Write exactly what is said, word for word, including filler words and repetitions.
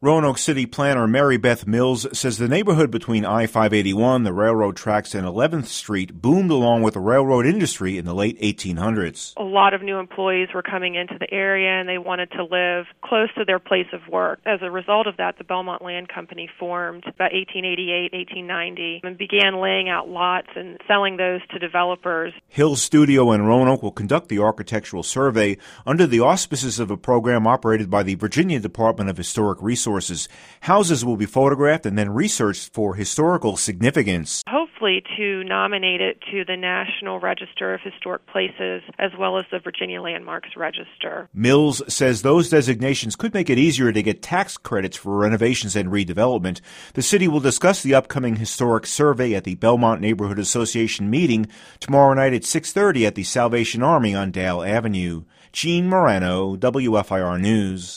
Roanoke City planner Mary Beth Mills says the neighborhood between I five eighty-one, the railroad tracks, and eleventh Street boomed along with the railroad industry in the late eighteen hundreds. A lot of new employees were coming into the area, and they wanted to live close to their place of work. As a result of that, the Belmont Land Company formed about eighteen eighty-eight, eighteen ninety, and began laying out lots and selling those to developers. Hill's Studio in Roanoke will conduct the architectural survey under the auspices of a program operated by the Virginia Department of Historic Resources. Houses will be photographed and then researched for historical significance. Hopefully to nominate it to the National Register of Historic Places as well as the Virginia Landmarks Register. Mills says those designations could make it easier to get tax credits for renovations and redevelopment. The city will discuss the upcoming historic survey at the Belmont Neighborhood Association meeting tomorrow night at six thirty at the Salvation Army on Dale Avenue. Gene Morano, W F I R News.